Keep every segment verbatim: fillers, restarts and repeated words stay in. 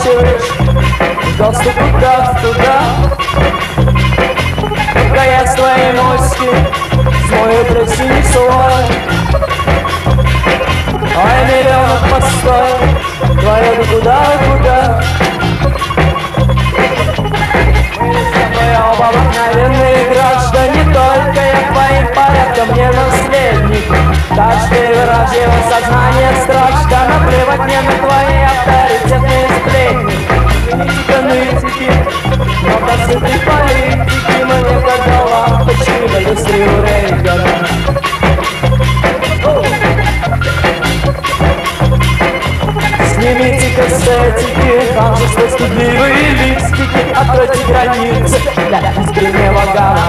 оплачиваешь доступ туда, туда. Только я свои моськи смою просини свой. Ой, миллионов постой, твоя куда, куда. Оба обыкновенные граждане, только я твоим порядком не наследник. Каждый враг его сознание страж, да наплевать мне на твои авторитетные сплетни. Нытика, нытики, но до сытой политики мне как лампочки на люстре у Рейгана. Снимите кассетики, ханжество, стыдливые листики, откройте границы для искреннего гана.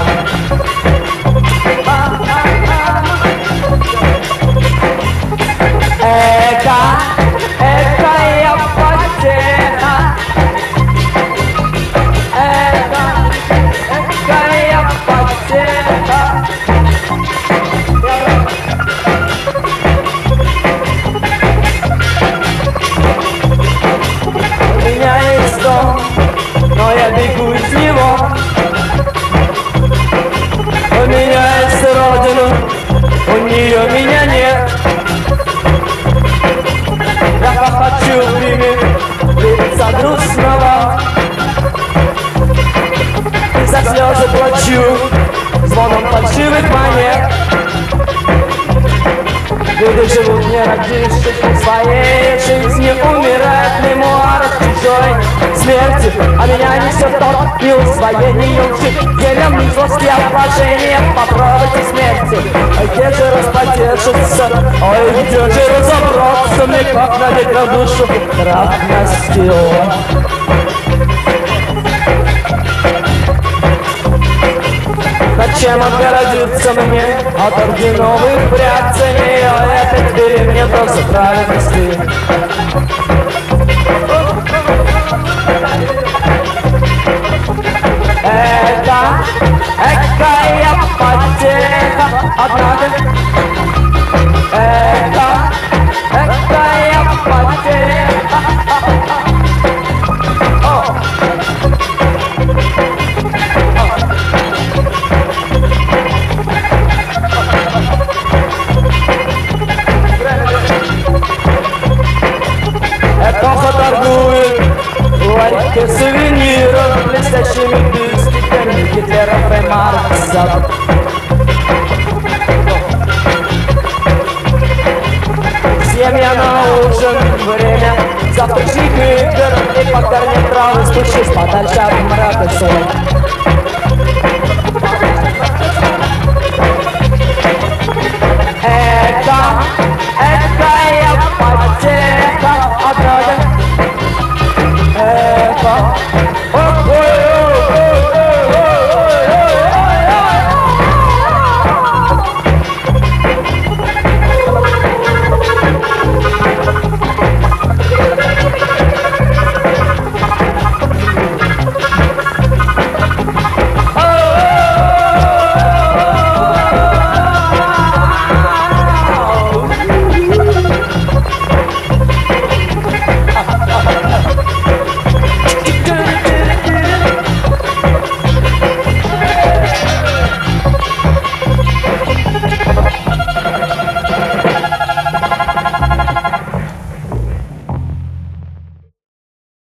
Эка, эка я потеха. Эка, эка я потеха. У меня есть дом, но я бегу из него. У меня есть родина, у нее меня нет. Я похочу в Риме лица грустного, и за слезы плачу звоном фальшивых монет. Люди живут, не родившись своей жизни, умирают в мемуарах чужой смерти. А меня несет тот и усвоение лжи, елем злости и обложения. Попробуйте смерти, а где же распотешиться, ой, где же разобраться, мне как надеть на душу крах настила. Зачем отгородиться мне от орденовых прятцаний? Ой, опять бери мне дозу праведности. Эка, эка я потеха, однако. Эка, эка я потеха. Эпоха торгует в ларьке сувениров, блестящими бюстиками Гитлеров и Маркса. Семья на ужин, время завтрашних игр, и пока не травы, спущусь подальше от мрака сон.